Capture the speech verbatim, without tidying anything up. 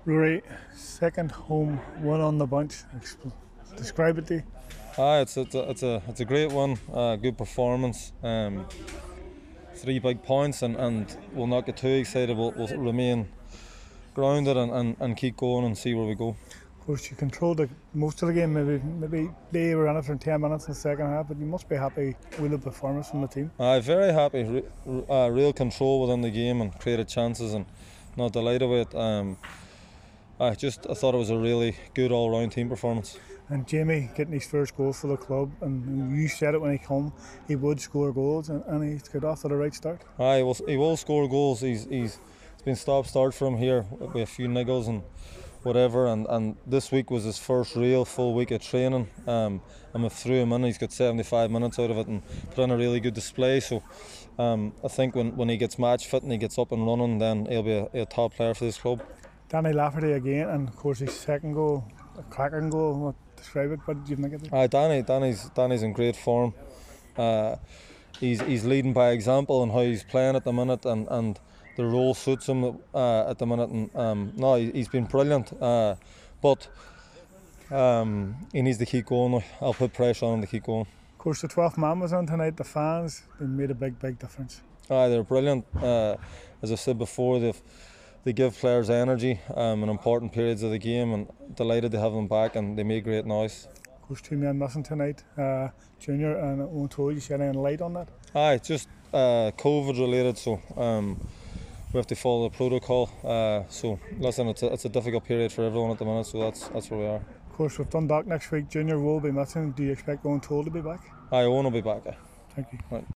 Rory, second home, one on the bunch. Expl- Describe it to you. Ah, it's it's a it's a it's a great one. Uh, good performance. Um, three big points, and, and we'll not get too excited. We'll, we'll remain grounded and, and, and keep going and see where we go. Of course, you controlled the, most of the game. Maybe maybe they were in it for ten minutes in the second half, but you must be happy with the performance from the team. I'm very happy. Re, uh, real control within the game and created chances, and not delighted with it. Um, I just I thought it was a really good all-round team performance. And Jamie getting his first goal for the club, and you said it when he come, he would score goals, and, and he's got off to the right start. Aye, he will, he will score goals. He's he's it's been stop-start for him here with a few niggles and whatever, and, and this week was his first real full week of training. Um, and we threw him in. He's got seventy-five minutes out of it and put in a really good display. So um, I think when, when he gets match fit and he gets up and running, then he'll be a, a top player for this club. Danny Lafferty again, and of course his second goal, a cracking goal. What describe it? What did you think of it? Aye, Danny, Danny's Danny's in great form. Uh, he's he's leading by example in how he's playing at the minute, and, and the role suits him uh, at the minute. And um, no, he, he's been brilliant. Uh, but um, he needs to keep going now. I'll put pressure on him to keep going. Of course, the twelfth man was on tonight. The fans, they made a big, big difference. Aye, they're brilliant. Uh, as I said before, they've they give players energy um, in important periods of the game, and delighted to have them back, and they made great noise. Of course, two men missing tonight, uh, Junior and Owen Toll. You shed any light on that? Aye, just uh, COVID related, so um, we have to follow the protocol. Uh, so listen, it's a, it's a difficult period for everyone at the minute, so that's that's where we are. Of course, with Dundalk next week, Junior will be missing. Do you expect Owen Toll to be back? Aye, Owen will be back. Aye. Thank you. Right.